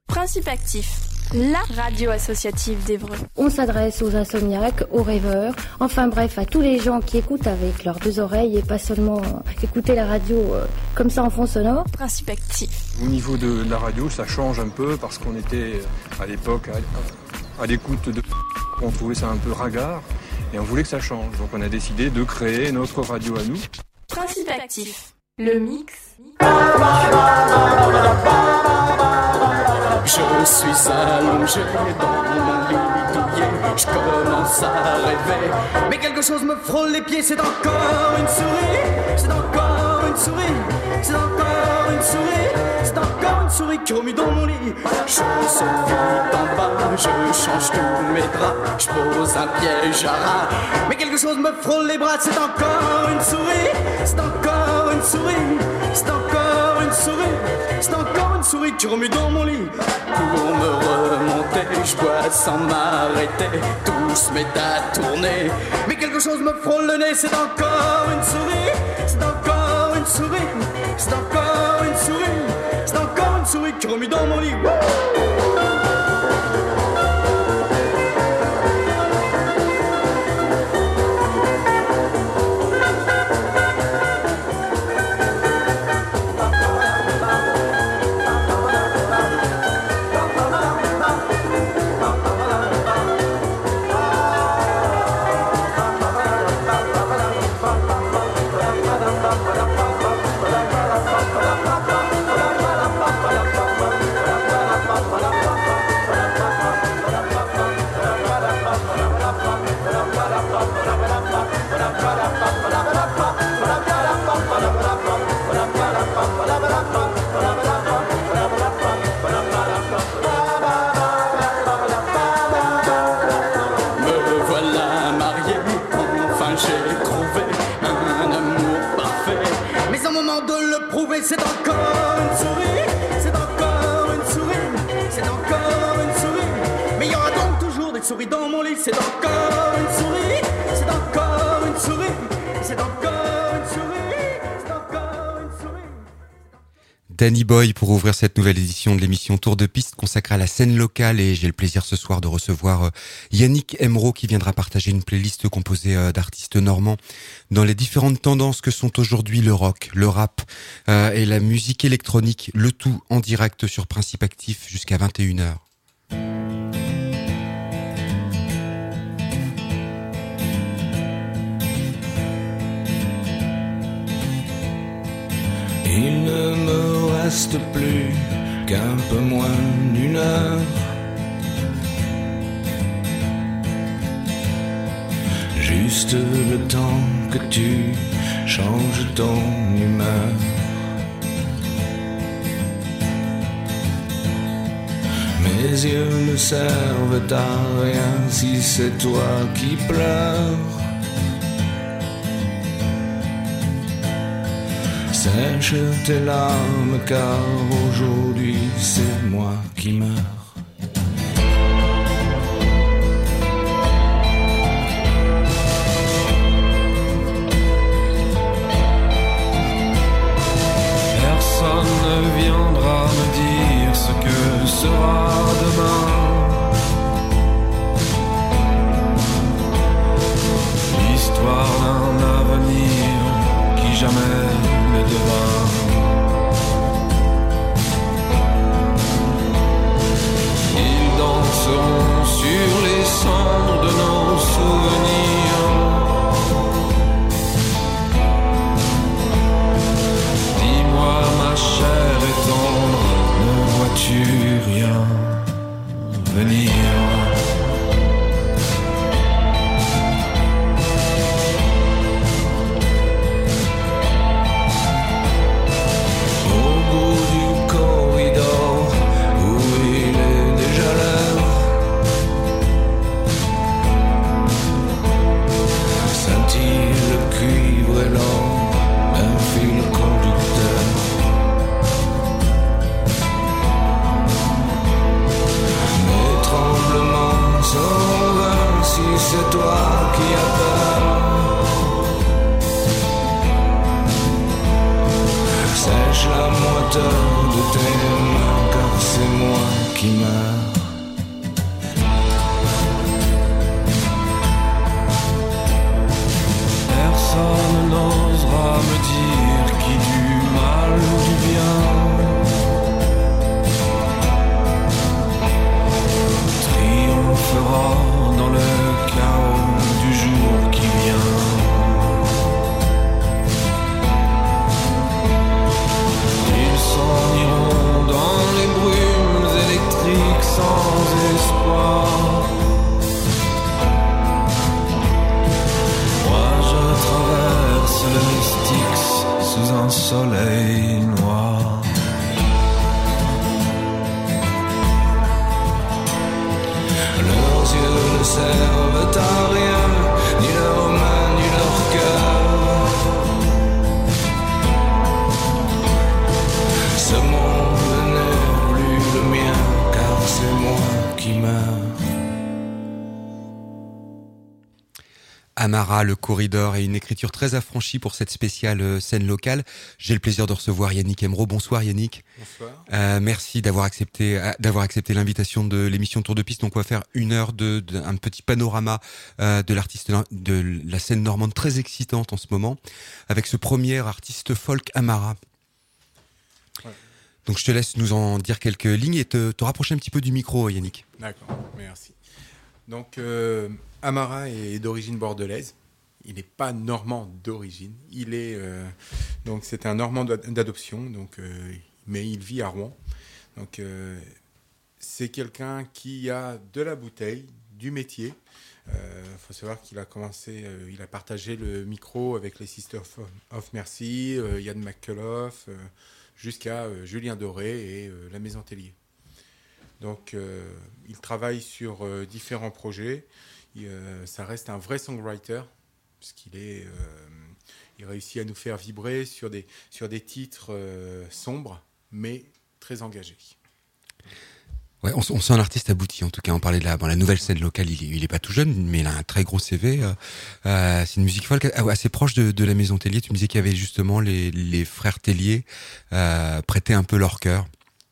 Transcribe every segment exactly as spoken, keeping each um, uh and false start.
Principe Actif, la radio associative d'Évreux. On s'adresse aux insomniaques, aux rêveurs, enfin bref, à tous les gens qui écoutent avec leurs deux oreilles et pas seulement écouter la radio euh, comme ça en fond sonore. Principe Actif. Au niveau de la radio, ça change un peu parce qu'on était à l'époque à, à l'écoute de... On trouvait ça un peu ringard et on voulait que ça change. Donc on a décidé de créer notre radio à nous. Principe Actif, le mix. Je suis allongé dans mon lit douillet, je commence à rêver. Mais quelque chose me frôle les pieds, c'est encore une souris, c'est encore une souris, c'est encore une souris, c'est encore une souris qui remue dans mon lit. Je saute vite en bas, je change tous mes draps, je pose un piège à rat. Mais quelque chose me frôle les bras, c'est encore une souris, c'est encore une souris, c'est encore une souris, c'est encore une souris qui remue dans mon lit. Pour me remonter, je bois sans m'arrêter, tout se met à tourner. Mais quelque chose me frôle le nez, c'est encore une souris, c'est encore une souris, c'est encore une souris, c'est encore une souris qui remue dans mon lit. C'est encore une souris, c'est encore une souris, c'est encore une souris. Mais il y aura donc toujours des souris dans mon lit. C'est encore une souris, c'est encore une souris, c'est encore une souris, c'est encore une souris. Danny Boy pour ouvrir cette nouvelle édition de l'émission Tour de Piste consacrée à la scène locale, et j'ai le plaisir ce soir de recevoir Yannick Emeraud qui viendra partager une playlist composée d'artistes normands dans les différentes tendances que sont aujourd'hui le rock, le rap euh, et la musique électronique, le tout en direct sur Principe Actif jusqu'à vingt et une heures. Il ne me reste plus qu'un peu moins d'une heure. Juste le temps que tu changes ton humeur. Mes yeux ne servent à rien si c'est toi qui pleures. Sèche tes larmes car aujourd'hui c'est moi qui meurs. Personne ne viendra me dire ce que sera demain. L'histoire d'un avenir qui jamais ne devint. Ils danseront sur les cendres de nos souvenirs. Dis-moi ma chère et tendre, ne vois-tu rien venir? Mes tremblements qui meurt. Personne n'osera me dire qui du mal ou du bien triomphera dans le chaos du jour qui vient. Ils s'en iront dans les brumes électriques sans espoir. Traverse le Styx sous un soleil noir. Leurs yeux ne servent à rien, ni leurs mains, ni leur cœur. Ce monde n'est plus le mien, car c'est moi qui meurs. Amara, le corridor et une écriture très affranchie pour cette spéciale euh, scène locale. J'ai le plaisir de recevoir Yannick Emro. Bonsoir Yannick. Bonsoir. Euh, merci d'avoir accepté euh, d'avoir accepté l'invitation de l'émission Tour de Piste. Donc on va faire une heure de, de un petit panorama euh, de l'artiste de la scène normande très excitante en ce moment, avec ce premier artiste folk Amara. Ouais. Donc je te laisse nous en dire quelques lignes et te, te rapprocher un petit peu du micro, Yannick. D'accord, merci. Donc euh, Amara est d'origine bordelaise. Il n'est pas normand d'origine. Il est euh, donc c'est un normand d'adoption. Donc, euh, mais il vit à Rouen. Donc euh, c'est quelqu'un qui a de la bouteille, du métier. Il euh, faut savoir qu'il a commencé, euh, il a partagé le micro avec les Sisters of Mercy, euh, Yann McCullough, euh, jusqu'à euh, Julien Doré et euh, la Maison Tellier. Donc, euh, il travaille sur euh, différents projets. Il, euh, ça reste un vrai songwriter, puisqu'il est, euh, il réussit à nous faire vibrer sur des, sur des titres euh, sombres, mais très engagés. Ouais, on, on sent un artiste abouti. En tout cas, on parlait de la, bon, la nouvelle scène locale. Il, il est pas tout jeune, mais il a un très gros C V. Euh, euh, c'est une musique folk assez proche de, de la Maison Tellier. Tu me disais qu'il y avait justement les, les frères Tellier euh, prêtaient un peu leur cœur.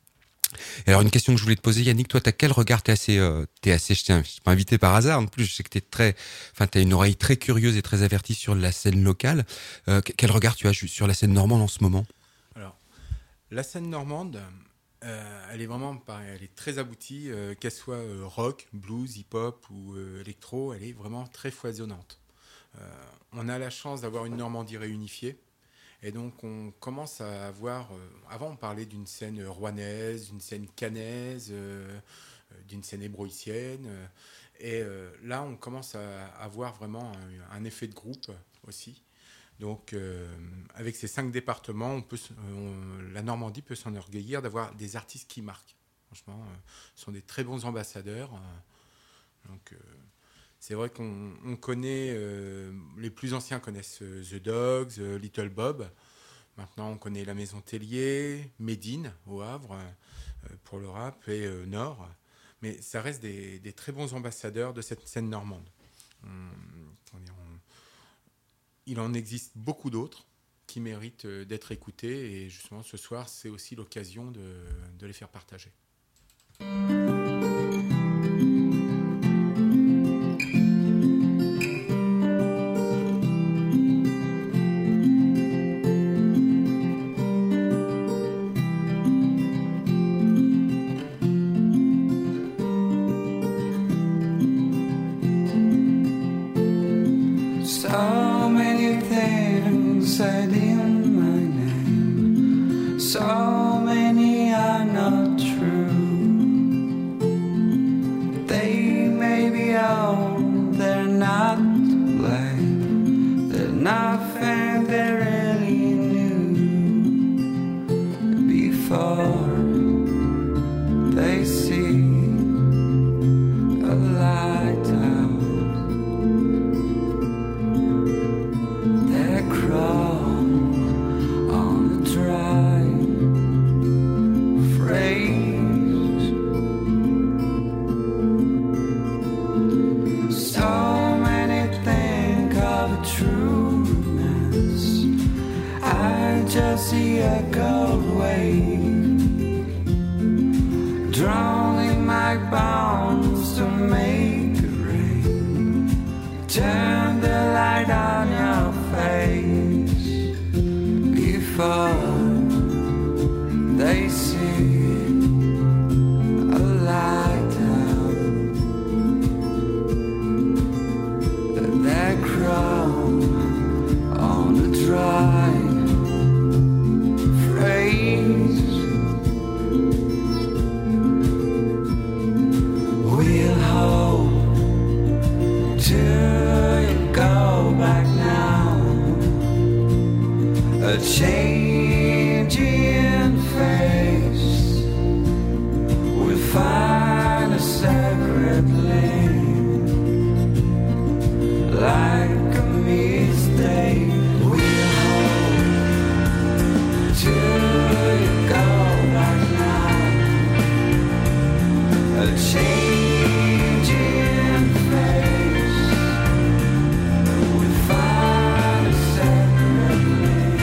Et alors une question que je voulais te poser, Yannick, toi t'as quel regard? T'es assez, euh, t'es assez, je t'ai pas invité par hasard. En plus, je sais que t'es très, enfin t'as une oreille très curieuse et très avertie sur la scène locale. Euh, quel regard tu as sur la scène normande en ce moment? Alors, la scène normande, euh, elle est vraiment, pareil, elle est très aboutie, euh, qu'elle soit euh, rock, blues, hip-hop ou euh, électro, elle est vraiment très foisonnante. Euh, on a la chance d'avoir une Normandie réunifiée. Et donc, on commence à avoir... Euh, avant, on parlait d'une scène rouennaise, d'une scène caennaise, euh, d'une scène hébroïcienne. Euh, et euh, là, on commence à avoir vraiment un, un effet de groupe aussi. Donc, euh, avec ces cinq départements, on peut, on, la Normandie peut s'enorgueillir d'avoir des artistes qui marquent. Franchement, euh, ce sont des très bons ambassadeurs. Euh, donc... Euh, C'est vrai qu'on on connaît, euh, les plus anciens connaissent euh, The Dogs, euh, Little Bob. Maintenant, on connaît la Maison Tellier, Médine au Havre euh, pour le rap et euh, Nord. Mais ça reste des, des très bons ambassadeurs de cette scène normande. On, on, on, il en existe beaucoup d'autres qui méritent euh, d'être écoutés. Et justement, ce soir, c'est aussi l'occasion de, de les faire partager. Said in my name, so many are not true. They may be old, they're not to blame. They're nothing they really knew before they see a lighthouse. They crawl on the dry phrase. So many think of a trueness. I just see a gold wave drawn Only my bones to make it rain. Turn the light on your face before they see a light down. That crawl on the dry phrase. We'll hold till you go back now. A change in face. We'll find a sacred link, like a mistake. We'll hold till you go back now. A change in face. We find a sacred link,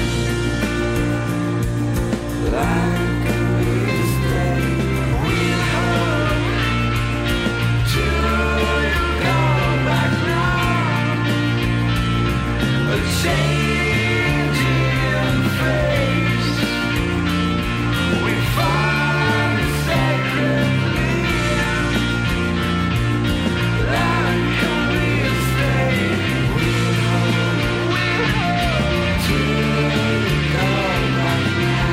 like a mistake. We'll hold till you go back now. A change in face. We find a sacred link, like a mistake. We'll hold, we'll hold till you go back now.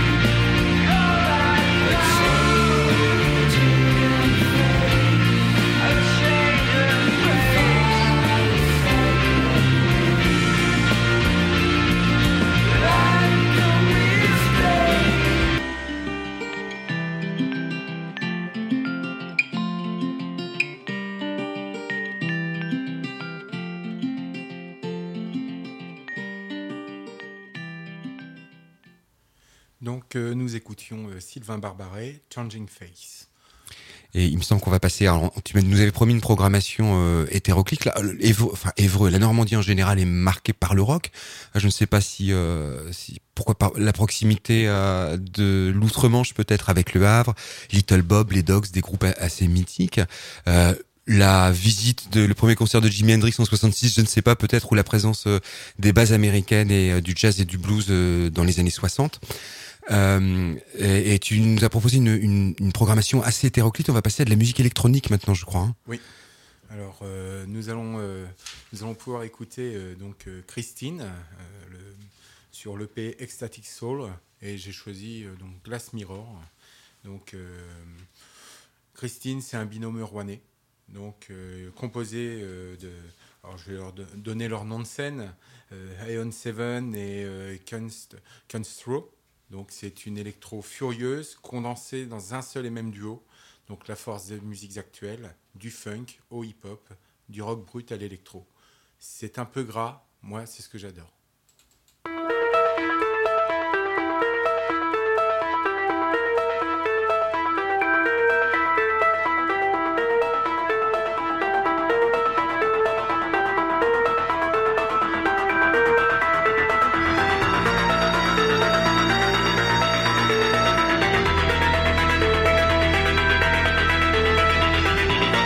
A change in face. A change in face. Like a mistake. Donc euh, nous écoutions euh, Sylvain Barbaret, Changing Face. Et il me semble qu'on va passer. Alors, tu nous avais promis une programmation euh, hétéroclite. Là, Évreux, enfin Évreux, la Normandie en général est marquée par le rock. Je ne sais pas si, euh, si pourquoi par la proximité euh, de l'Outre-Manche peut-être avec le Havre, Little Bob, les Dogs, des groupes assez mythiques. Euh, la visite de le premier concert de Jimi Hendrix en soixante-six, je ne sais pas, peut-être, ou la présence euh, des bases américaines et euh, du jazz et du blues euh, dans les années soixante. Euh, et, et tu nous as proposé une, une, une programmation assez hétéroclite. On va passer à de la musique électronique maintenant, je crois. Hein. Oui. Alors euh, nous allons euh, nous allons pouvoir écouter euh, donc euh, Christine euh, le, sur l'E P Ecstatic Soul, et j'ai choisi euh, donc Glass Mirror. Donc euh, Christine, c'est un binôme rouennais, donc euh, composé euh, de. Alors je vais leur de, donner leur nom de scène, euh, Aeon Seven et euh, Kunst Kunstro. Donc c'est une électro furieuse, condensée dans un seul et même duo. Donc la force des musiques actuelles, du funk au hip-hop, du rock brut à l'électro. C'est un peu gras, moi c'est ce que j'adore.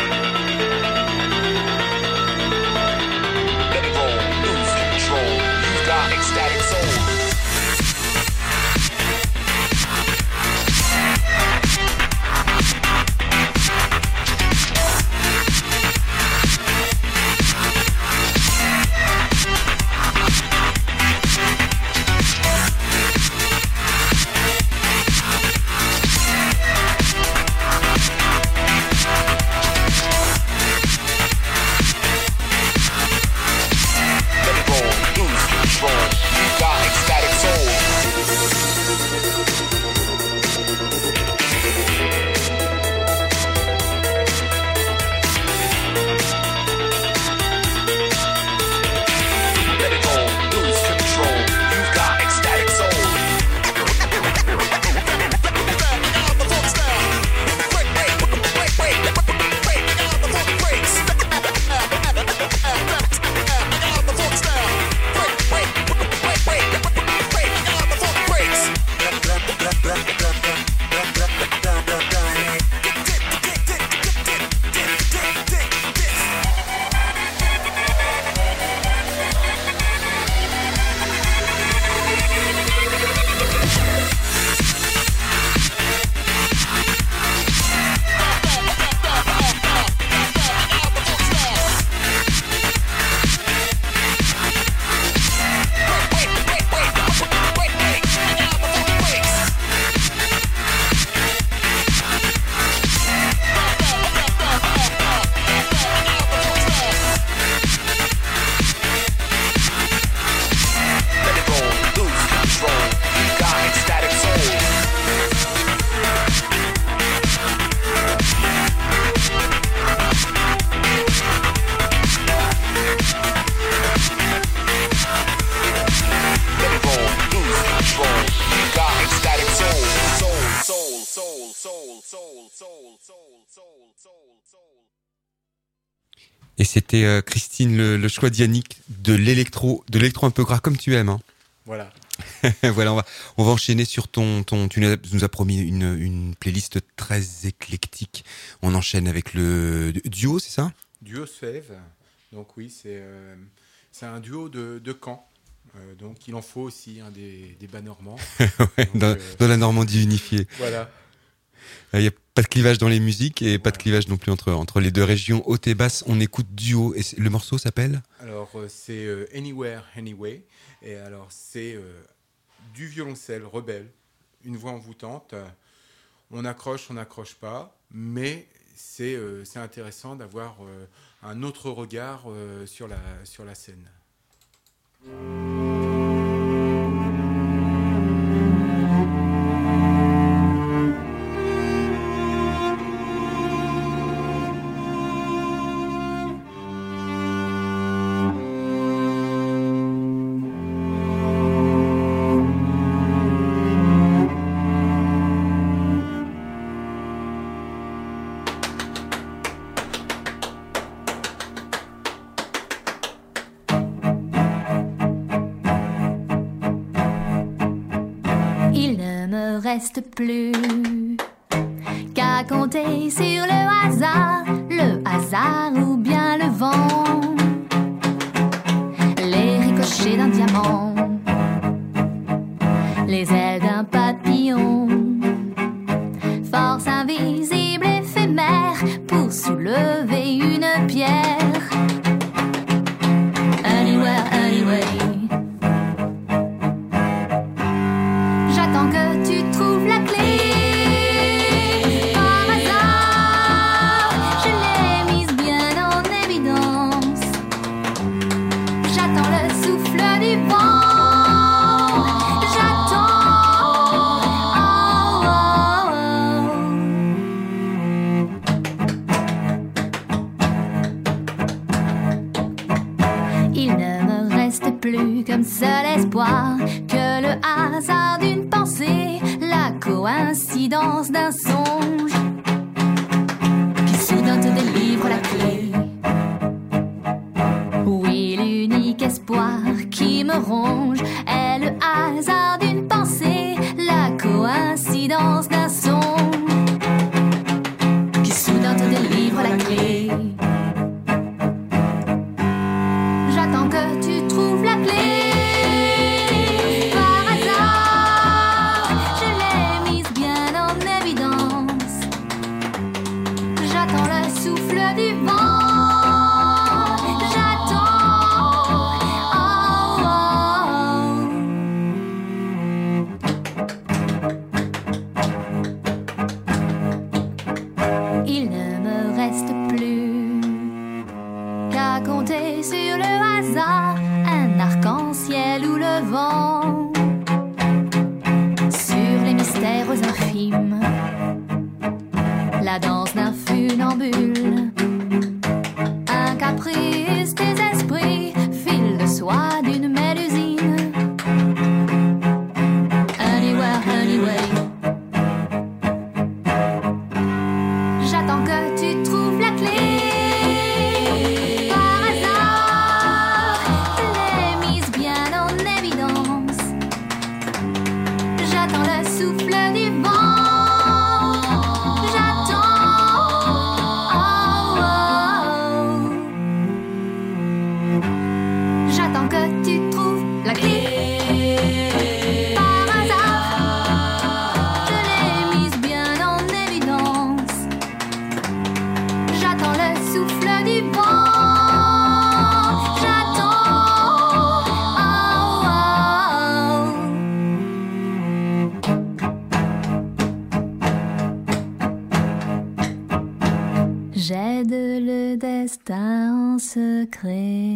Let go, lose control. Et c'était euh, Christine le, le choix d'Yannick de l'électro, de l'électro un peu gras comme tu aimes. Hein. Voilà. Voilà, on va on va enchaîner sur ton ton. Tu nous as promis une une playlist très éclectique. On enchaîne avec le duo, c'est ça? Duo Sève. Donc oui, c'est euh, c'est un duo de de Caen. Euh, donc il en faut aussi hein, des des bas normands. Ouais, donc, dans, euh, dans la Normandie unifiée. Voilà. Il n'y a pas de clivage dans les musiques et pas de clivage non plus entre, entre les deux régions haute et basse. On écoute duo. Et le morceau s'appelle ? Alors, euh, c'est euh, Anywhere, Anyway. Et alors, c'est euh, du violoncelle rebelle, une voix envoûtante. On accroche, on n'accroche pas, mais c'est, euh, c'est intéressant d'avoir euh, un autre regard euh, sur, la, sur la scène. Reste plus qu'à compter sur le hasard, le hasard ou bien le vent, les ricochets d'un diamant, les ailes d'un papillon, force invisible éphémère pour soulever une pierre. Anywhere, anyway. Comme seul espoir que le hasard d'une pensée, la coïncidence d'un songe qui soudain te délivre la clé. Oui, l'unique espoir qui me ronge est le hasard d'une pensée, la coïncidence d'un songe qui soudain te délivre la clé. J'attends que tu trouves la clé. Sur les mystères infimes, la danse d'un funambule, un caprice des esprits, fil de soie d'une mélusine. Anywhere, anyway. J'attends que tu trouves la clé. J'aide le destin en secret.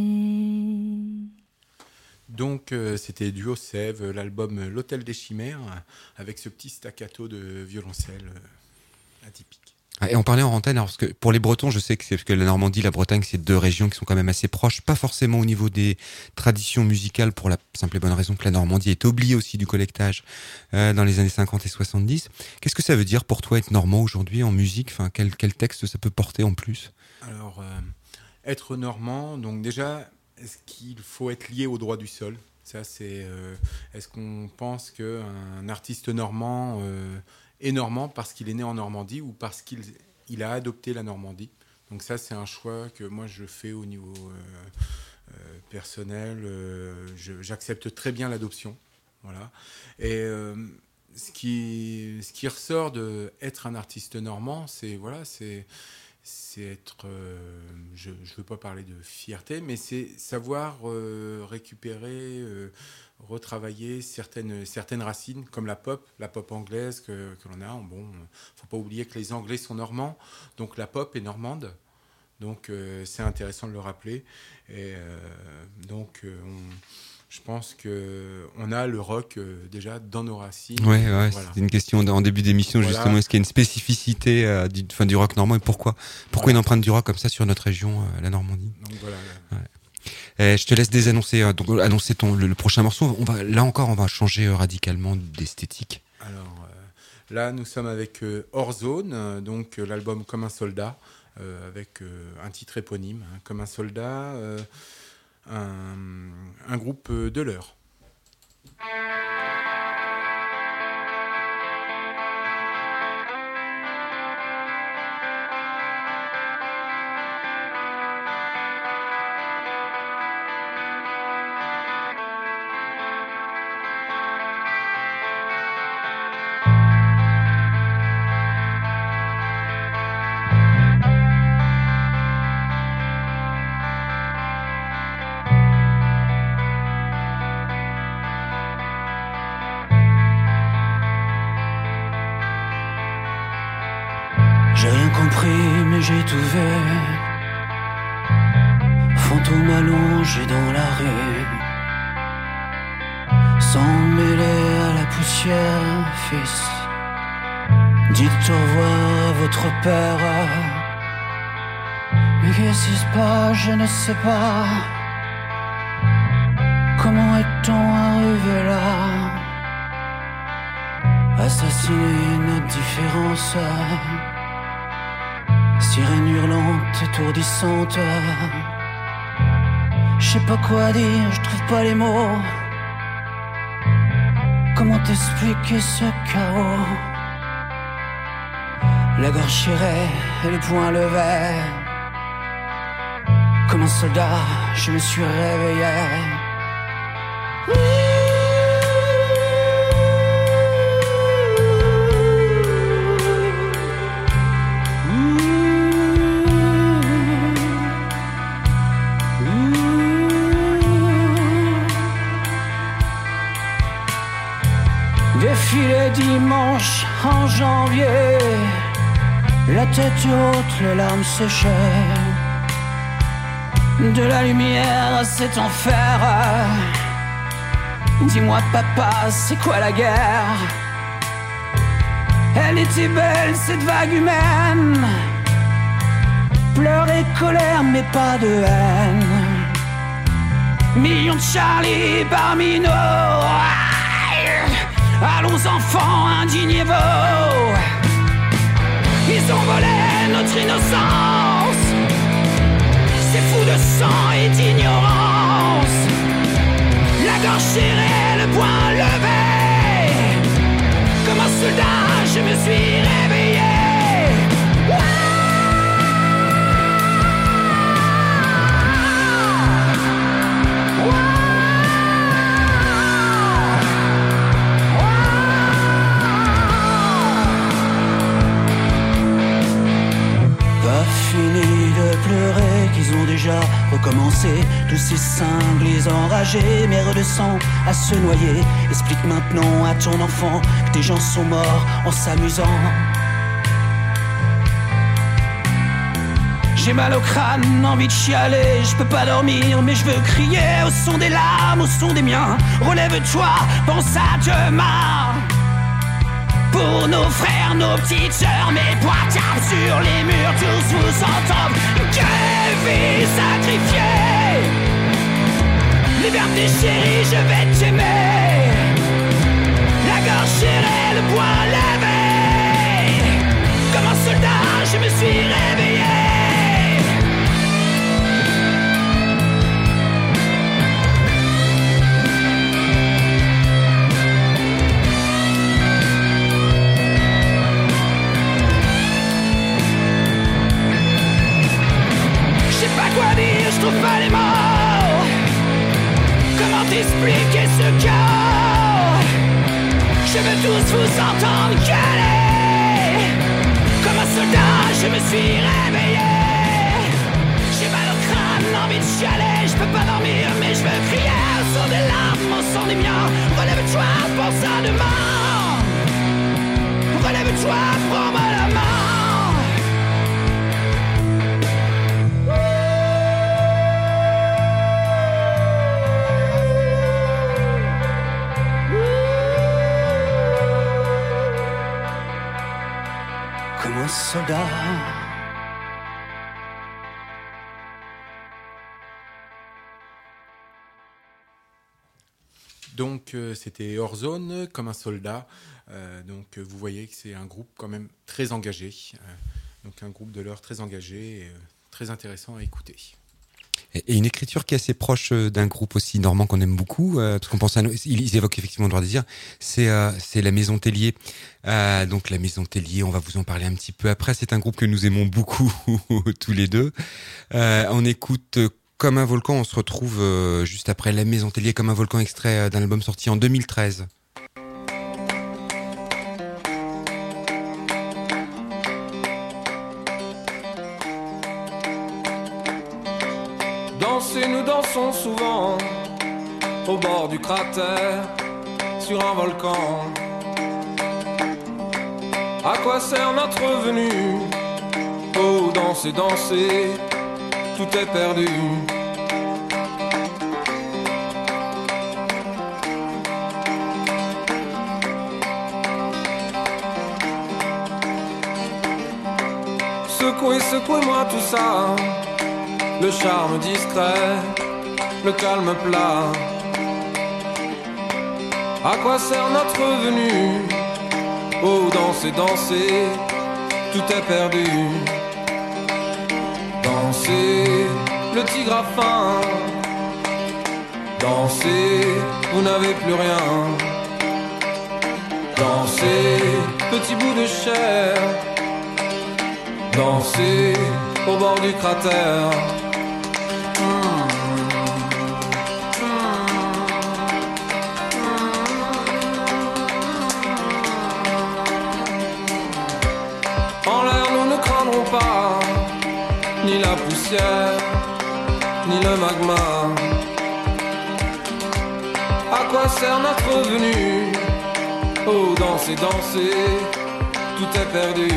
Donc euh, c'était Duo Sève, l'album L'Hôtel des Chimères, avec ce petit staccato de violoncelle euh, atypique. Et on parlait en antenne, alors parce que pour les Bretons, je sais que c'est parce que la Normandie, la Bretagne, c'est deux régions qui sont quand même assez proches, pas forcément au niveau des traditions musicales, pour la simple et bonne raison que la Normandie est oubliée aussi du collectage euh, dans les années cinquante et soixante-dix. Qu'est-ce que ça veut dire pour toi être normand aujourd'hui en musique? Enfin, quel, quel texte ça peut porter en plus? Alors, euh, être normand, donc déjà, est-ce qu'il faut être lié au droit du sol? Ça, c'est. Euh, est-ce qu'on pense qu'un artiste normand euh, est normand parce qu'il est né en Normandie ou parce qu'il il a adopté la Normandie? Donc ça, c'est un choix que moi je fais au niveau euh, euh, personnel. Euh, je, j'accepte très bien l'adoption, voilà. Et euh, ce qui ce qui ressort de être un artiste normand, c'est voilà, c'est c'est être, euh, je ne veux pas parler de fierté, mais c'est savoir euh, récupérer, euh, retravailler certaines, certaines racines, comme la pop, la pop anglaise que, que l'on a. Bon, il ne faut pas oublier que les Anglais sont normands, donc la pop est normande, donc euh, c'est intéressant de le rappeler. Et euh, donc, euh, on, je pense qu'on a le rock euh, déjà dans nos racines. Ouais, ouais, voilà. C'était une question en début d'émission, voilà. Justement. Est-ce qu'il y a une spécificité euh, du, enfin, du rock normand et pourquoi, pourquoi voilà. Une empreinte du rock comme ça sur notre région, euh, la Normandie? Donc, voilà, ouais. Et je te laisse désannoncer, euh, donc, annoncer ton, le, le prochain morceau. On va, là encore, on va changer euh, radicalement d'esthétique. Alors euh, là, nous sommes avec euh, Hors-Zone, euh, donc euh, l'album Comme un soldat, euh, avec euh, un titre éponyme, hein, Comme un soldat. Euh, Un, un groupe de l'heure. Mais j'ai tout vu. Fantôme allongé dans la rue, sans mêler à la poussière. Fils, dites au revoir à votre père. Mais qu'est-ce qui se passe, je ne sais pas. Comment est-on arrivé là? Assassiner notre différence. Sirène hurlante, étourdissante. Je sais pas quoi dire, je trouve pas les mots. Comment t'expliquer ce chaos? La gorge serrée et le poing levé. Comme un soldat, je me suis réveillé. Défilé dimanche en janvier, la tête haute, les larmes séchées. De la lumière à cet enfer. Dis-moi papa, c'est quoi la guerre? Elle était belle cette vague humaine. Pleurs et colère mais pas de haine. Millions de Charlie parmi nous. Allons enfants, indignez-vous. Ils ont volé notre innocence. C'est fou de sang et d'ignorance. La gorge serrée, le poing levé. Comme un soldat, je me suis réveillé. Fini de pleurer, qu'ils ont déjà recommencé. Tous ces cinglés enragés, mères de sang à se noyer. Explique maintenant à ton enfant que tes gens sont morts en s'amusant. J'ai mal au crâne, envie de chialer, je peux pas dormir, mais je veux crier au son des larmes, au son des miens. Relève-toi, pense à demain. pour nos frères, nos petites sœurs, mes poings tapent sur les murs, tous vous entendent. Quelle vie sacrifiée, liberté chérie, je vais t'aimer. La gorge serrée, le poing levé, comme un soldat, je me suis réveillé. Quoi dire, je trouve pas les mots. Comment t'expliquer ce chaos? Je veux tous vous entendre gueuler. Comme un soldat, je me suis réveillé. J'ai mal au crâne, envie de chialer. Je peux pas dormir, mais je veux crier. Au son des larmes, au son des miens. Relève-toi, pense à demain. Relève-toi, prends-moi la main. Soldat. Donc euh, c'était hors zone comme un soldat. Euh, donc euh, vous voyez que c'est un groupe quand même très engagé. Euh, donc un groupe de l'heure très engagé et euh, très intéressant à écouter. Et une écriture qui est assez proche d'un groupe aussi normand qu'on aime beaucoup, euh, parce qu'on pense à nous, ils, ils évoquent effectivement le droit de désir, c'est euh, c'est la Maison Tellier. Euh, donc la Maison Tellier, on va vous en parler un petit peu après. C'est un groupe que nous aimons beaucoup tous les deux. Euh, on écoute Comme un volcan. On se retrouve euh, juste après la Maison Tellier, Comme un volcan, extrait d'un album sorti en deux mille treize. Danser, nous dansons souvent au bord du cratère, sur un volcan. À quoi sert notre venue? Oh, danser, danser, tout est perdu. Secouez, secouez-moi tout ça. Le charme discret, le calme plat. À quoi sert notre venue? Oh, danser, danser, tout est perdu. Dansez, le tigre a faim. Dansez, vous n'avez plus rien. Dansez, petit bout de chair. Dansez, au bord du cratère. En l'air, nous ne craindrons pas ni la poussière, ni le magma. À quoi sert notre venue? Oh, danser, danser, tout est perdu.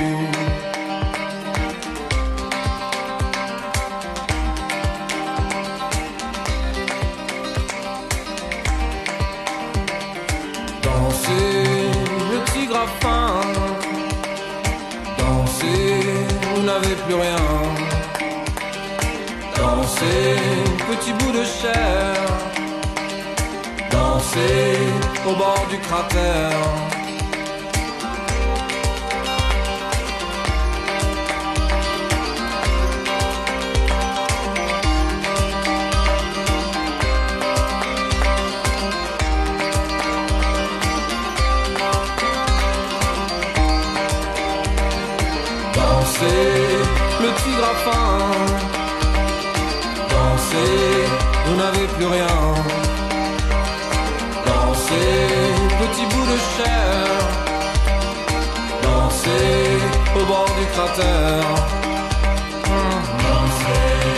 Le tigre a faim. Dansez, vous n'avez plus rien. Dansez, petit bout de chair. Dansez, au bord du cratère. Le tigre a faim. Dansez, vous n'avez plus rien. Dansez, petit bout de chair. Dansez, au bord du cratère. Dansez.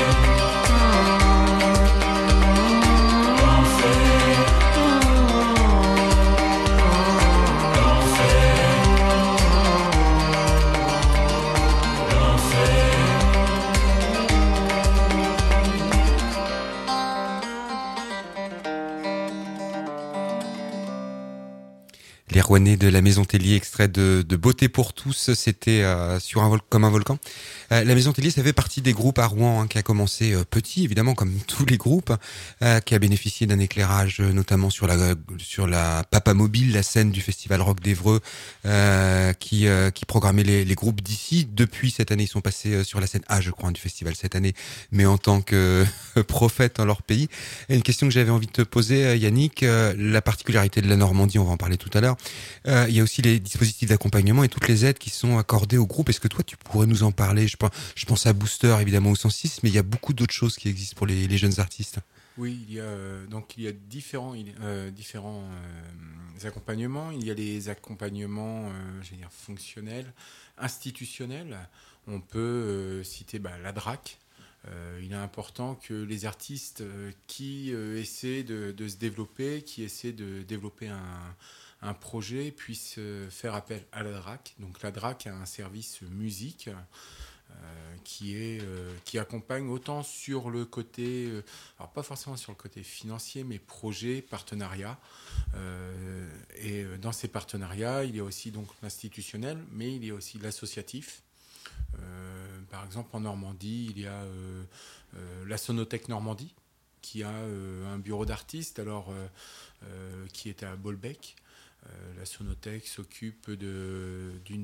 Rouennais de la Maison Tellier, extrait de, de Beauté pour tous, c'était euh, sur un vol, comme un volcan. Euh, la Maison Tellier, ça fait partie des groupes à Rouen, hein, qui a commencé euh, petit, évidemment, comme tous les groupes, euh, qui a bénéficié d'un éclairage, euh, notamment sur la sur la Papa Mobile, la scène du Festival Rock d'Évreux, euh, qui euh, qui programmait les, les groupes d'ici. Depuis cette année, ils sont passés euh, sur la scène A, je crois, hein, du festival cette année, mais en tant que prophète dans leur pays. Et une question que j'avais envie de te poser, euh, Yannick, euh, la particularité de la Normandie, on va en parler tout à l'heure. Euh, il y a aussi les dispositifs d'accompagnement et toutes les aides qui sont accordées au groupe. Est-ce que toi, tu pourrais nous en parler? Je pense, je pense à Booster, évidemment, au cent six, mais il y a beaucoup d'autres choses qui existent pour les, les jeunes artistes. Oui, il y a euh, donc il y a différents euh, différents euh, accompagnements. Il y a les accompagnements, euh, je vais dire fonctionnels, institutionnels. On peut euh, citer bah, la D R A C. Euh, il est important que les artistes euh, qui euh, essaient de, de se développer, qui essaient de développer un, un projet, puissent euh, faire appel à la D R A C. Donc la D R A C a un service musique euh, qui, est, euh, qui accompagne autant sur le côté, euh, alors pas forcément sur le côté financier, mais projet, partenariat. Euh, et dans ces partenariats, il y a aussi donc l'institutionnel, mais il y a aussi l'associatif. Euh, par exemple, en Normandie, il y a euh, euh, la Sonothèque Normandie, qui a euh, un bureau d'artistes, alors euh, euh, qui est à Bolbec. Euh, la Sonothèque s'occupe de, d'une,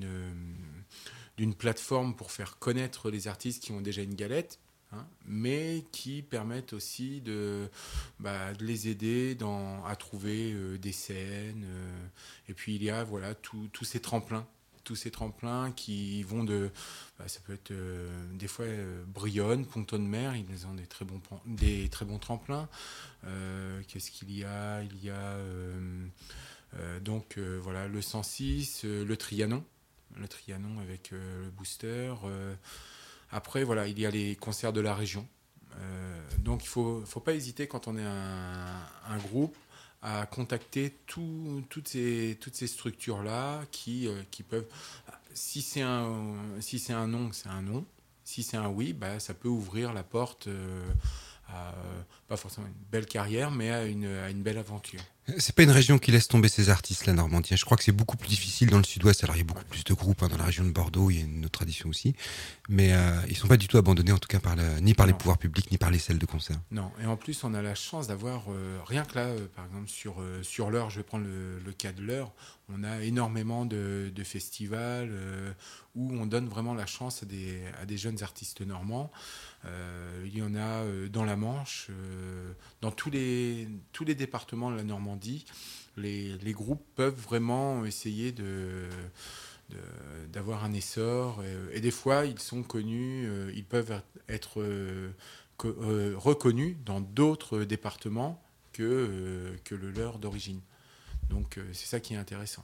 d'une plateforme pour faire connaître les artistes qui ont déjà une galette, hein, mais qui permettent aussi de, bah, de les aider dans, à trouver euh, des scènes. Euh, et puis il y a voilà, tous ces tremplins. tous ces tremplins qui vont de... Bah, ça peut être euh, des fois euh, Brionne, Pont-de-Mer, ils ont des très bons, des très bons tremplins. Euh, qu'est-ce qu'il y a? Il y a euh, euh, donc euh, voilà, le cent six, euh, le Trianon, le Trianon avec euh, le booster. Euh, après, voilà, il y a les concerts de la région. Euh, donc il ne faut, faut pas hésiter quand on est un, un groupe à contacter tout, toutes ces, toutes ces structures-là qui, euh, qui peuvent... Si c'est un, si c'est un non, c'est un non. Si c'est un oui, bah, ça peut ouvrir la porte euh, à, pas forcément une belle carrière, mais à une, à une belle aventure. C'est pas une région qui laisse tomber ses artistes, la Normandie. Je crois que c'est beaucoup plus difficile dans le sud-ouest. Alors il y a beaucoup plus de groupes, hein, dans la région de Bordeaux, il y a une autre tradition aussi. Mais euh, ils sont pas du tout abandonnés, en tout cas par le, ni par non. les pouvoirs publics, ni par les salles de concert. Non, et en plus on a la chance d'avoir, euh, rien que là, euh, par exemple sur, euh, sur l'Eure, je vais prendre le, le cas de l'Eure, on a énormément de, de festivals euh, où on donne vraiment la chance à des, à des jeunes artistes normands. Euh, il y en a euh, dans la Manche, euh, dans tous les, tous les départements de la Normandie. Les, les groupes peuvent vraiment essayer de, de, d'avoir un essor. Et, et des fois, ils sont connus, euh, ils peuvent être euh, co- euh, reconnus dans d'autres départements que, euh, que le leur d'origine. Donc, euh, c'est ça qui est intéressant.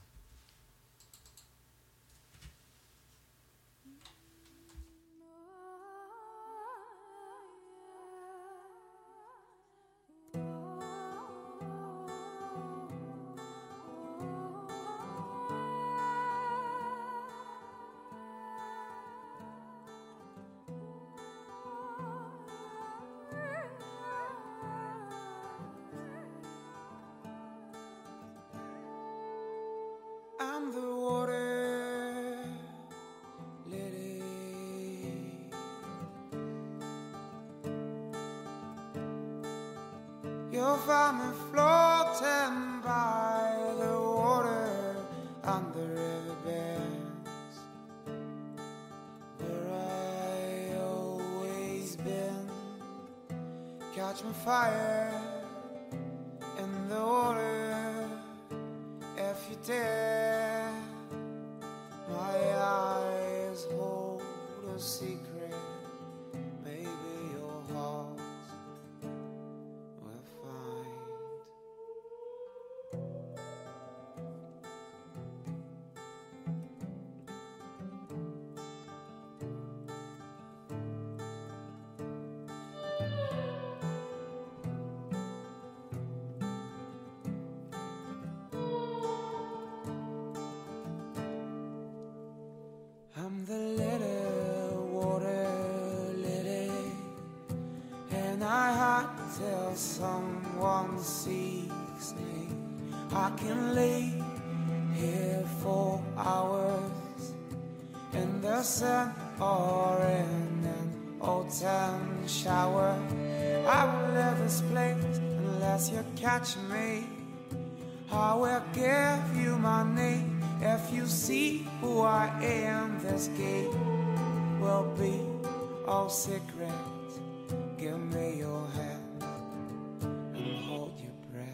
I'm the water lily. You'll find me floating by the water on the riverbeds, where I always been. Catch my fire in the water if you dare. My eyes hold a secret. Maybe your heart will find. I'm the little water lily, and I hide till someone sees me. I can lay here for hours in the sun or in an old town shower. I will leave this place unless you catch me. I will give you my name if you see who I am. This gate will be all secret. Give me your hand and hold your breath.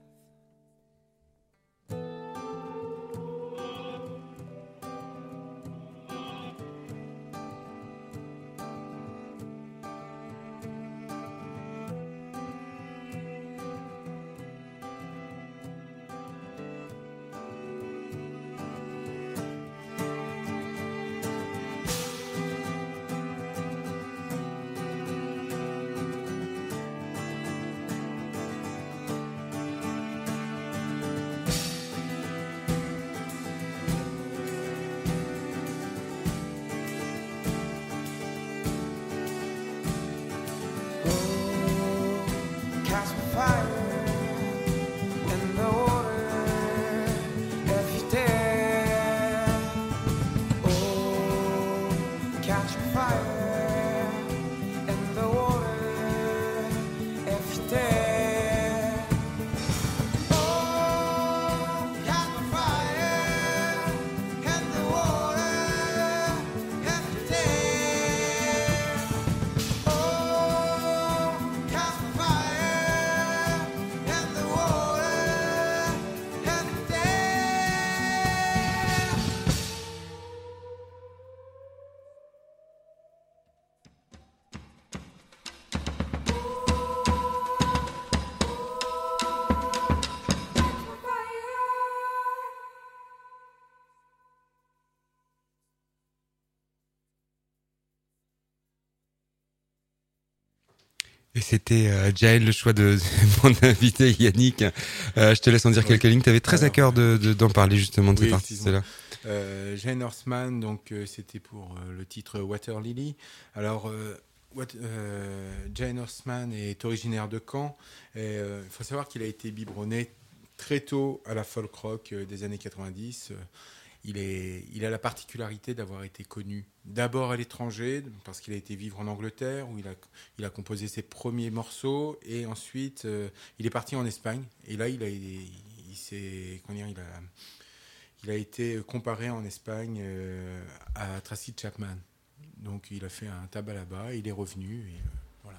Et c'était euh, Jaël, le choix de, de mon invité Yannick. Euh, je te laisse en dire oui. quelques lignes. Tu avais très Alors, à cœur de, de, d'en parler justement de oui, cet artiste-là. Euh, Jane Horstman, donc euh, c'était pour euh, le titre Water Lily. Alors, euh, what, euh, Jane Horstman est originaire de Caen. Il euh, faut savoir qu'il a été biberonné très tôt à la folk rock euh, des années quatre-vingt-dix. Il, est, il a la particularité d'avoir été connu d'abord à l'étranger, parce qu'il a été vivre en Angleterre, où il a, il a composé ses premiers morceaux, et ensuite, euh, il est parti en Espagne. Et là, il a, il, il, s'est, comment dire, il, a, il a été comparé en Espagne euh, à Tracy Chapman. Donc, il a fait un tabac là-bas, il est revenu, et euh, voilà.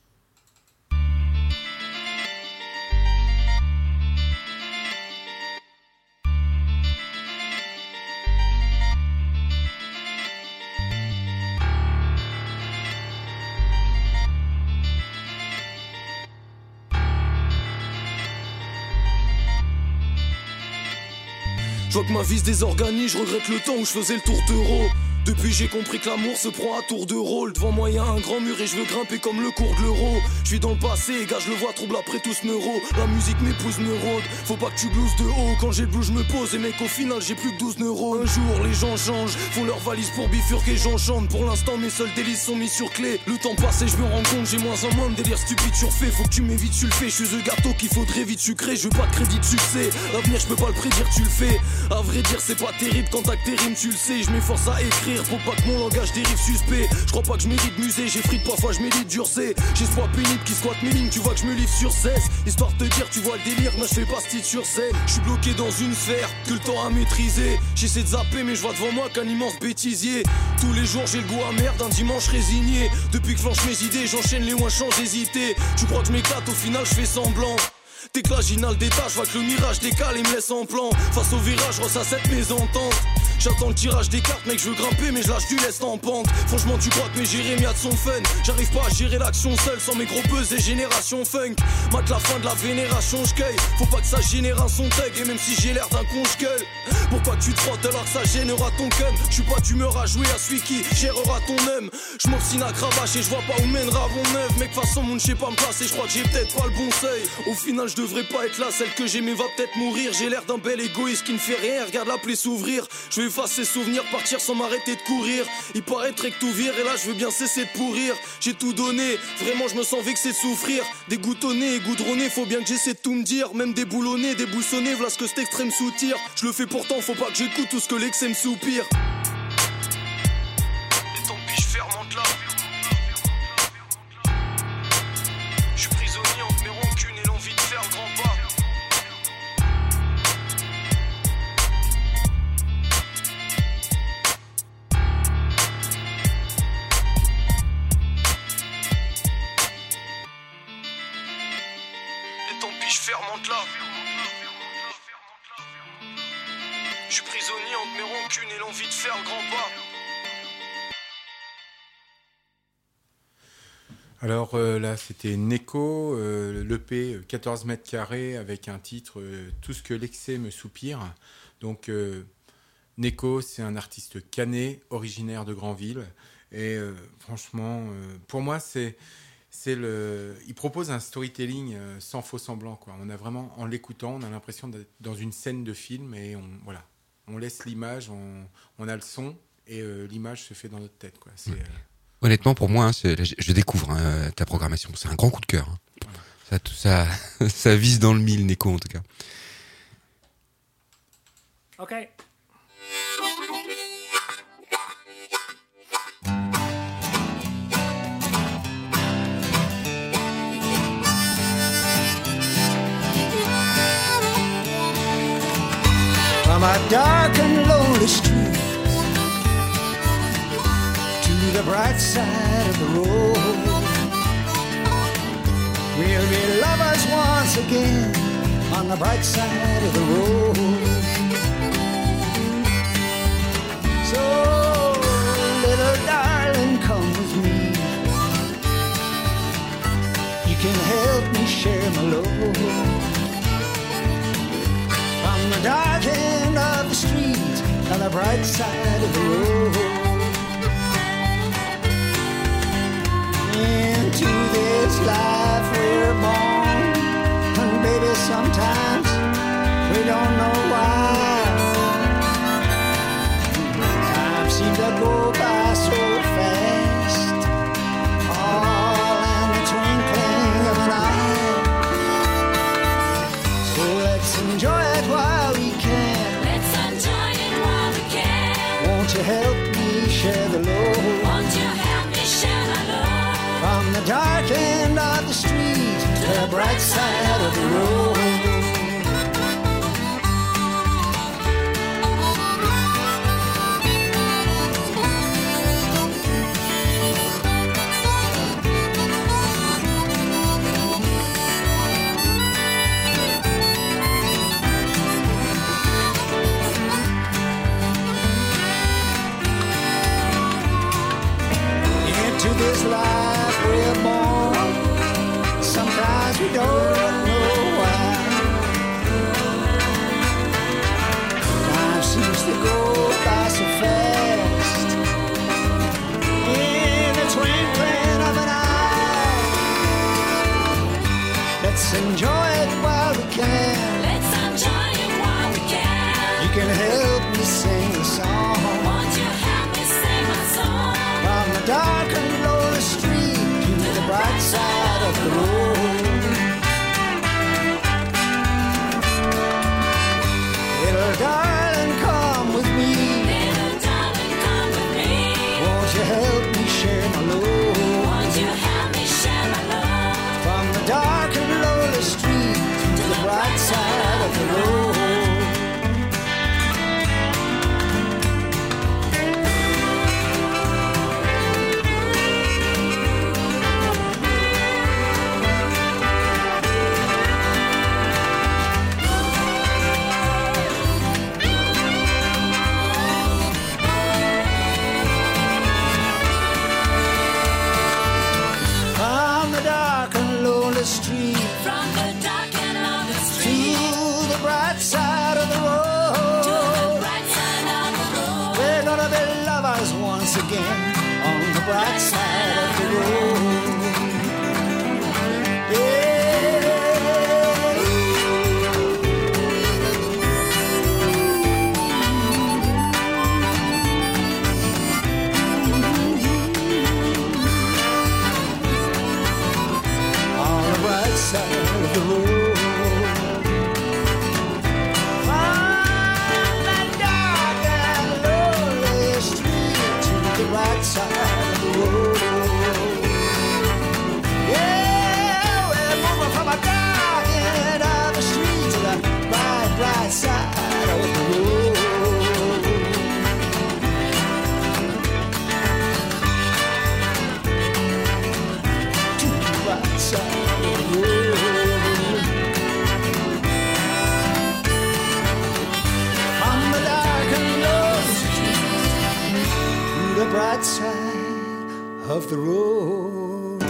Je vois que ma vie se désorganise, je regrette le temps où je faisais le tour d'euro. Depuis j'ai compris que l'amour se prend à tour de rôle. Devant moi y'a un grand mur et je veux grimper comme le cours de l'euro. Je suis dans le passé, gars je le vois trouble après tout ce neuro. La musique m'épouse me rôde, faut pas que tu blouses de haut. Quand j'ai le blues je me pose et mec au final j'ai plus que douze neurones. Un jour les gens changent, font leurs valises pour bifurquer, j'enchante. Pour l'instant mes seuls délices sont mis sur clé. Le temps passe et je me rends compte, j'ai moins en moins de délire stupide surfait. Faut que tu m'évites, tu le fais, je suis le gâteau qu'il faudrait vite sucrer. Je veux pas de crédit de succès, l'avenir je peux pas le prédire, tu le fais. À vrai dire c'est pas terrible quand t'as que tes rimes tu le sais. Je m'efforce à écrire pour pas que mon langage dérive suspect. Je crois pas que je mérite musée, j'ai frite parfois je mérite durcé. J'ai ce poids pénible qui squatte mes lignes, tu vois que je me livre sur seize. Histoire de te dire tu vois le délire, moi je fais pas style sur scène. Je suis bloqué dans une sphère, que le temps à maîtriser. J'essaie de zapper mais je vois devant moi qu'un immense bêtisier. Tous les jours j'ai le goût amer d'un dimanche résigné. Depuis que flanche mes idées, j'enchaîne les moins sans hésiter. Tu crois que je m'éclate, au final je fais semblant. Déclaginal d'état, je vois que le mirage décale et me laisse en plan. Face au virage, ressasse cette mésentente. J'attends le tirage des cartes, mec, je veux grimper, mais je lâche du lest en pente. Franchement, tu crois que mes Jérémy a de son fun. J'arrive pas à gérer l'action seul sans mes gros buzz et génération funk. Mac la fin de la vénération, j'cueille. Faut pas que ça génère un son thug, et même si j'ai l'air d'un con, j'gueule. Pourquoi tu te frottes alors que ça gênera ton cum? J'suis pas d'humeur à jouer à celui qui gérera ton homme. J'm'obstine à cravacher, j'vois pas où mènera mon œuvre. Mec, façon, mon j'sais pas me placer, j'crois que j'ai peut-être pas le bon seuil. Au final, je devrais pas être là, celle que j'aimais va peut-être mourir. J'ai l'air d'un bel égoïste qui ne fait rien, regarde la plaie s'ouvrir. Je vais efface ces souvenirs, partir sans m'arrêter de courir. Il paraîtrait que tout vire et là je veux bien cesser de pourrir. J'ai tout donné, vraiment je me sens vexé de souffrir. Dégouttonné et goudronné, faut bien que j'essaie de tout me dire. Même déboulonné, déboussonné, voilà ce que cet extrême soutire. Je le fais pourtant, faut pas que j'écoute tout ce que l'excès me soupire. Et tant pis, je fermente là. Je suis prisonnier entre mes rancunes et l'envie de faire le grand pas. Et tant pis, je fermente là. Je suis prisonnier entre mes rancunes et l'envie de faire le grand pas. Alors euh, là, c'était Neko, euh, l'E P quatorze mètres carrés avec un titre euh, Tout ce que l'excès me soupire. Donc euh, Neko, c'est un artiste canet, originaire de Granville. Et euh, franchement, euh, pour moi, c'est, c'est le... il propose un storytelling euh, sans faux semblant, quoi. On a vraiment, en l'écoutant, on a l'impression d'être dans une scène de film et on, voilà, on laisse l'image, on, on a le son et euh, l'image se fait dans notre tête, quoi. C'est... Euh... Honnêtement, pour moi, hein, c'est, je découvre hein, ta programmation. C'est un grand coup de cœur. Hein. Ça, tout ça, ça vise dans le mille, Neko, en tout cas. Ok. From a dark and lonely street to the bright side of the road, we'll be lovers once again on the bright side of the road. So, little darling, come with me. You can help me share my load. From the dark end of the street on the bright side of the road, into this life we're born, and baby, sometimes we don't know why. Time seems to go by so fast, all in the twinkling of an eye. So let's enjoy it while we can. Let's enjoy it while we can. Won't you help me share the load? Won't you help me share my load? From the dark end of the street to the bright side of the road. Into this life we're born, sometimes we don't know why. Time seems to go by so fast, in the twinkling of an eye. Let's enjoy it while we can. Let's enjoy it while we can. You can help me sing the song. Won't you help me sing my song? From the dark and lonely street to the bright side of the road. Little darling, come with me. Little darling, come with me. Won't you help me share my load? Won't you help me share my load? From the dark and lonely street to the bright side of the road. of the road.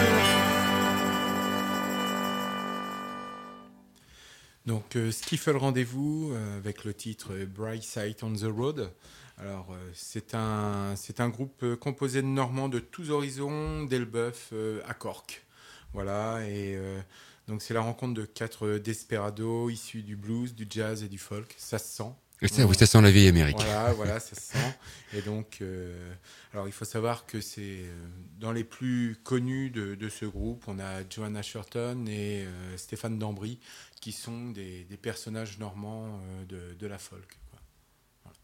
Donc euh, Skiffle Rendez-vous euh, avec le titre Bright Sight on the Road. Alors euh, c'est un c'est un groupe euh, composé de Normands de tous horizons, d'Elbeuf euh, à Cork. Voilà, et euh, donc c'est la rencontre de quatre euh, desperados issus du blues, du jazz et du folk. Ça se sent. Et ça, oui, ça sent la vieille Amérique. Voilà, voilà, ça se sent. Et donc, euh, alors il faut savoir que c'est euh, dans les plus connus de, de ce groupe, on a Joanna Shurton et euh, Stéphane Dambry, qui sont des, des personnages normands euh, de, de la folk. Quoi. Voilà.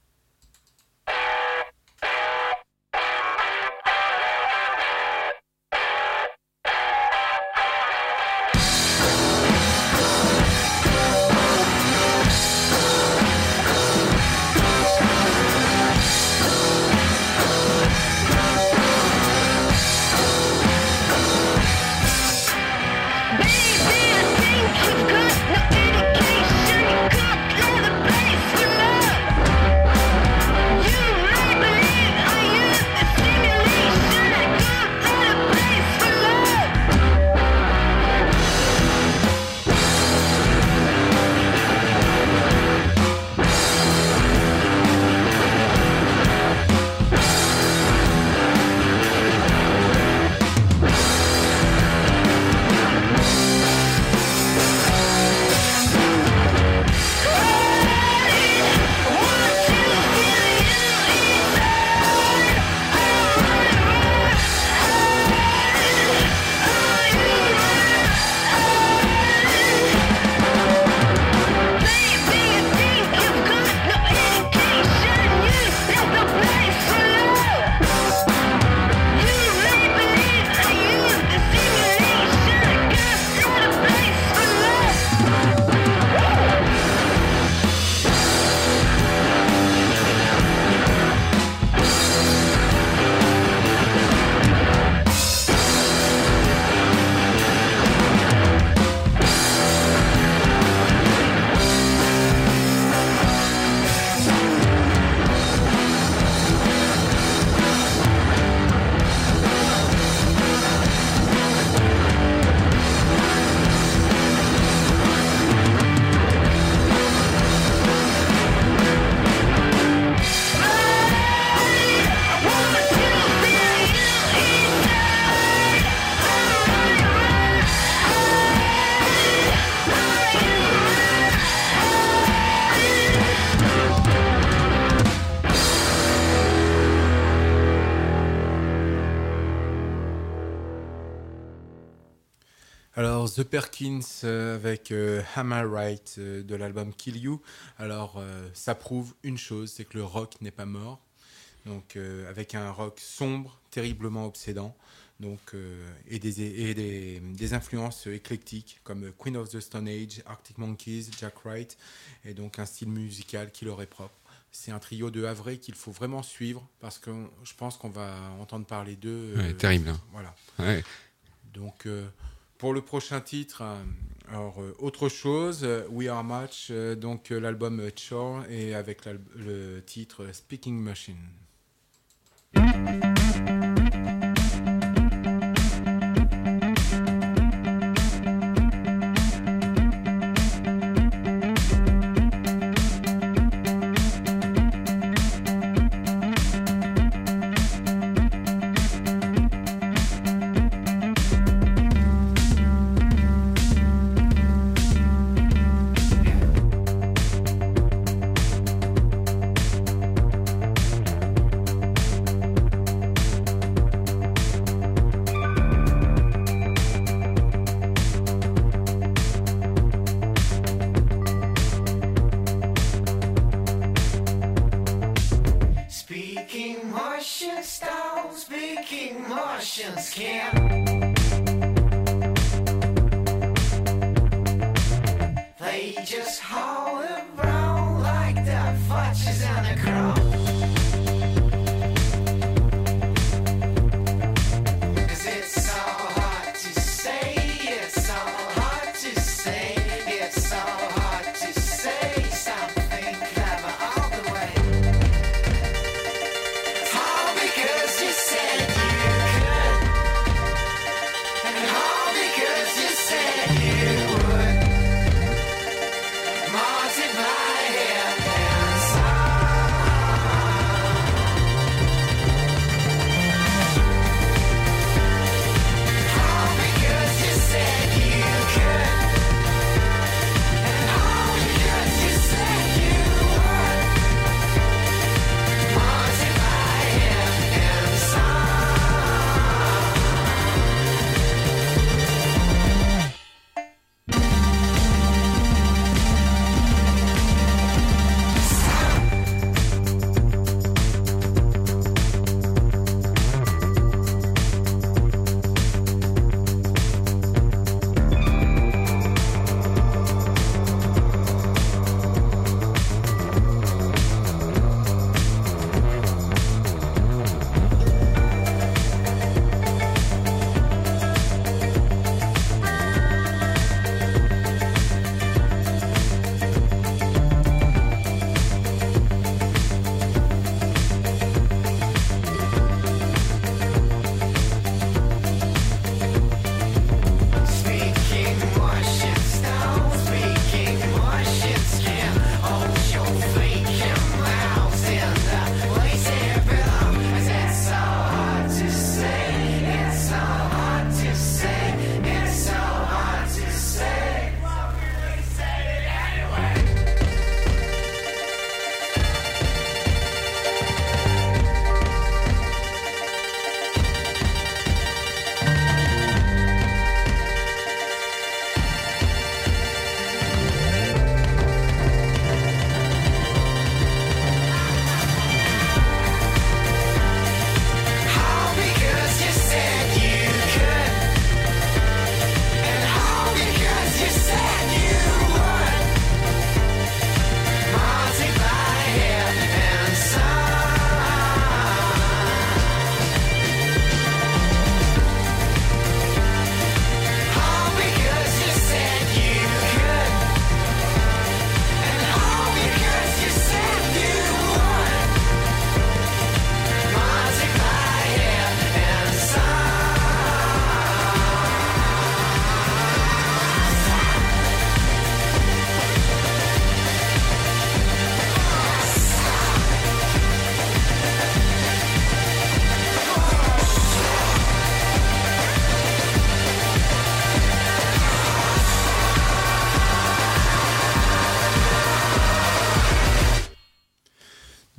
Alors The Perkins euh, avec euh, Hammer Right euh, de l'album Kill You. Alors euh, ça prouve une chose, c'est que le rock n'est pas mort. Donc euh, avec un rock sombre, terriblement obsédant. Donc, euh, et des, et des, des influences éclectiques comme Queen of the Stone Age, Arctic Monkeys, Jack Wright, et donc un style musical qui leur est propre. C'est un trio de Havrais qu'il faut vraiment suivre parce que je pense qu'on va entendre parler d'eux. Ouais, euh, terrible. Hein. Voilà. Ouais. Donc, euh, pour le prochain titre, euh, alors euh, autre chose, euh, We Are Match, euh, donc euh, l'album euh, Chore et avec le titre euh, Speaking Machine. All because you said you could.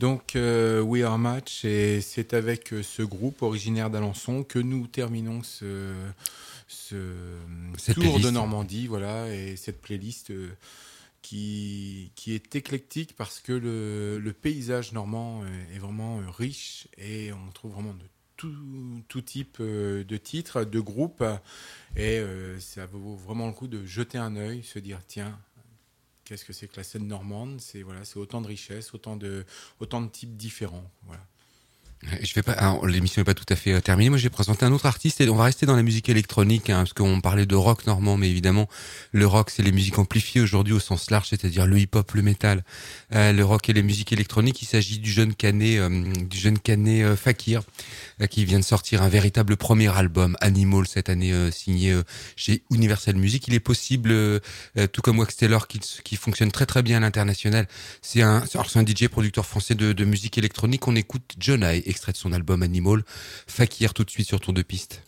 Donc euh, We Are Match, et c'est avec ce groupe originaire d'Alençon que nous terminons ce, ce tour playlist de Normandie, voilà, et cette playlist euh, qui, qui est éclectique parce que le, le paysage normand est vraiment riche et on trouve vraiment de tout, tout type de titres, de groupes, et euh, ça vaut vraiment le coup de jeter un œil, se dire tiens, qu'est-ce que c'est que la scène normande ? C'est voilà, c'est autant de richesses, autant de autant de types différents. Voilà. Je vais pas, alors, l'émission n'est pas tout à fait euh, terminée. Moi, j'ai présenté un autre artiste et on va rester dans la musique électronique, hein, parce qu'on parlait de rock normand, mais évidemment, le rock, c'est les musiques amplifiées aujourd'hui au sens large, c'est-à-dire le hip-hop, le métal, euh, le rock et les musiques électroniques. Il s'agit du jeune canet, euh, du jeune canet euh, Fakir, euh, qui vient de sortir un véritable premier album, Animal, cette année, euh, signé euh, chez Universal Music. Il est possible, euh, euh, tout comme Wax Taylor, qui, qui fonctionne très très bien à l'international. C'est un, alors c'est un D J producteur français de, de musique électronique. On écoute John High, extrait de son album Animal. Fakir tout de suite sur Tour de Piste.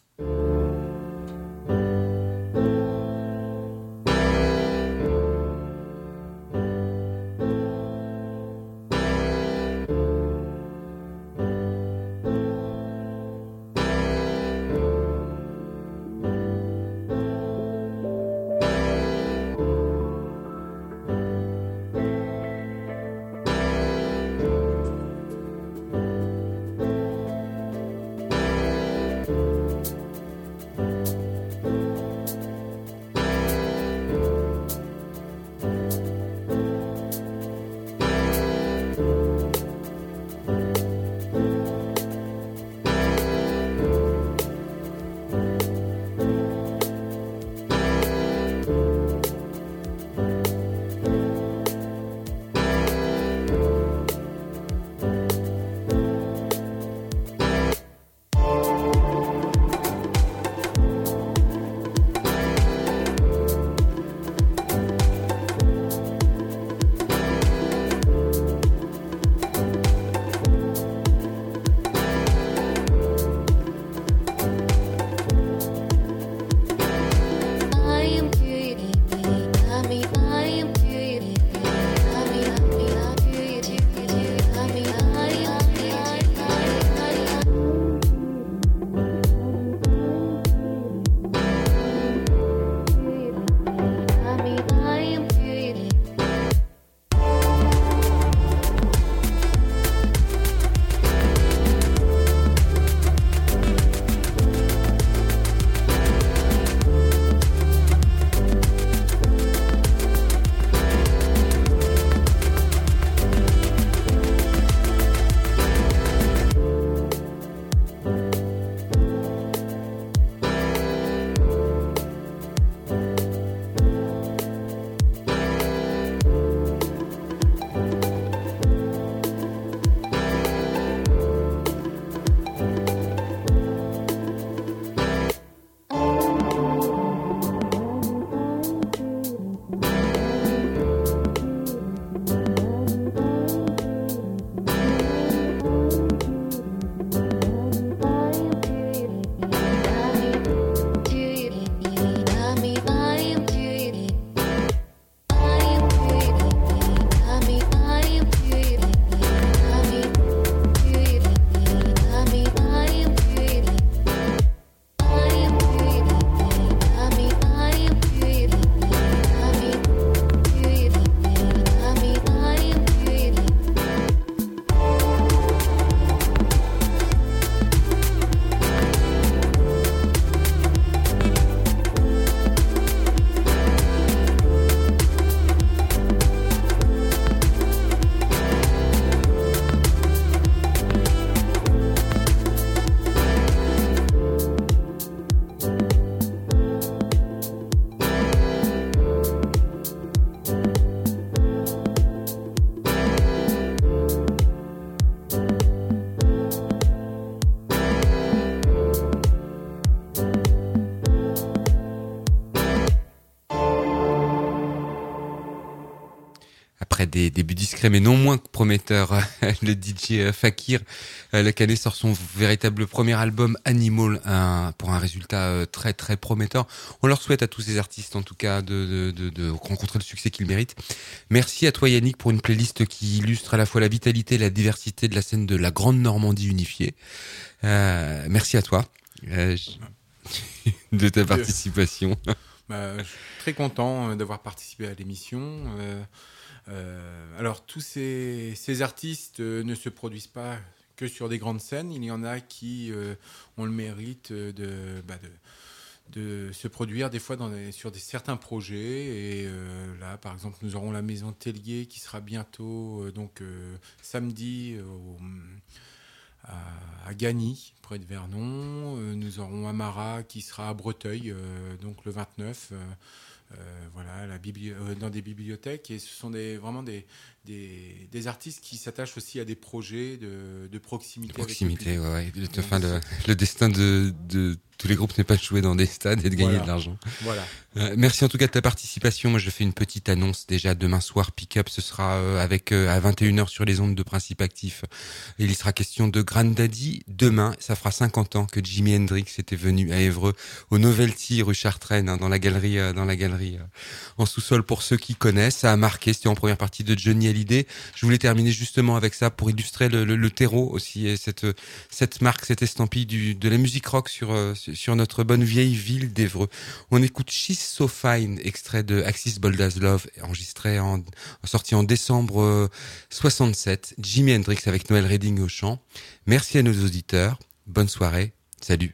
après des débuts discrets mais non moins prometteurs, le D J Fakir Lakané sort son véritable premier album Animal un, pour un résultat très très prometteur. On leur souhaite à tous ces artistes en tout cas de, de, de, de rencontrer le succès qu'ils méritent. Merci à toi Yannick pour une playlist qui illustre à la fois la vitalité et la diversité de la scène de la Grande Normandie unifiée. Euh, merci à toi euh, de ta participation. Bah, je suis très content d'avoir participé à l'émission. Euh, euh, alors tous ces, ces artistes ne se produisent pas que sur des grandes scènes. Il y en a qui euh, ont le mérite de, bah de, de se produire des fois dans des, sur des, certains projets. Et euh, là, par exemple, nous aurons la Maison Tellier qui sera bientôt, euh, donc euh, samedi, au, à, à Gagny, près de Vernon. Euh, nous aurons Amara qui sera à Breteuil, euh, donc le vingt-neuf. Euh, Euh, voilà, la bibli- euh, dans des bibliothèques, et ce sont des, vraiment des, des, des artistes qui s'attachent aussi à des projets de, de proximité. De proximité, ouais, ouais. Le, Donc, enfin, le, le destin de, de tous les groupes n'est pas de jouer dans des stades et de gagner voilà. de l'argent. Voilà. Euh, merci en tout cas de ta participation. Moi, je fais une petite annonce déjà demain soir. Pick-up, ce sera euh, avec euh, à vingt et une heures sur les ondes de Principe Actif. Il y sera question de Grandaddy. Demain, ça fera cinquante ans que Jimi Hendrix était venu à Évreux, au Novelty rue Chartraine, hein, dans la galerie, euh, dans la galerie euh, en sous-sol. Pour ceux qui connaissent, ça a marqué. C'était en première partie de Johnny Hallyday. Je voulais terminer justement avec ça pour illustrer le, le, le terreau aussi, et cette cette marque, cette estampille du de la musique rock sur euh, sur notre bonne vieille ville d'Évreux. On écoute She's So Fine, extrait de Axis Bold as Love, enregistré en sorti en décembre euh, soixante-sept. Jimi Hendrix avec Noel Redding au chant. Merci à nos auditeurs. Bonne soirée. Salut.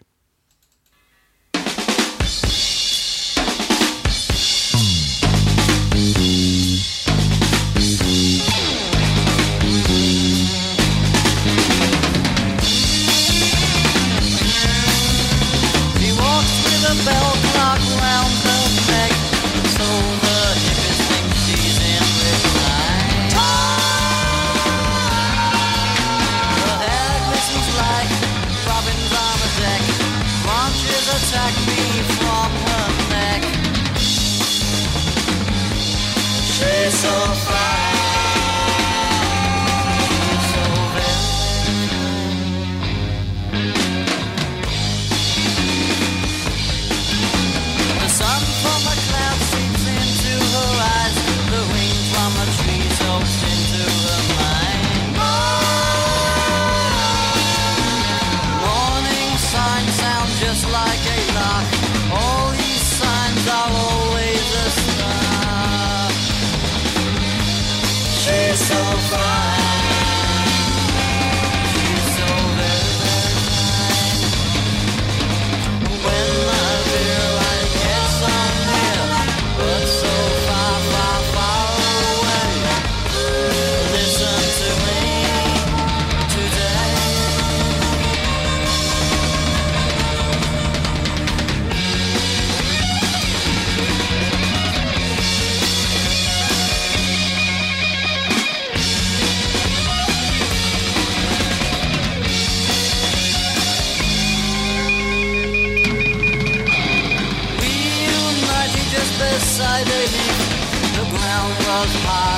The bell clock round her neck, so the hippies think she's in recline. Her hair glistens like robins on a deck. Branches attack me from her neck. She's so fine. So fine, she's so very, very fine. When I feel like it's so near, but so far, far, far away, listen to me today. Beside a leaf, the ground was hard.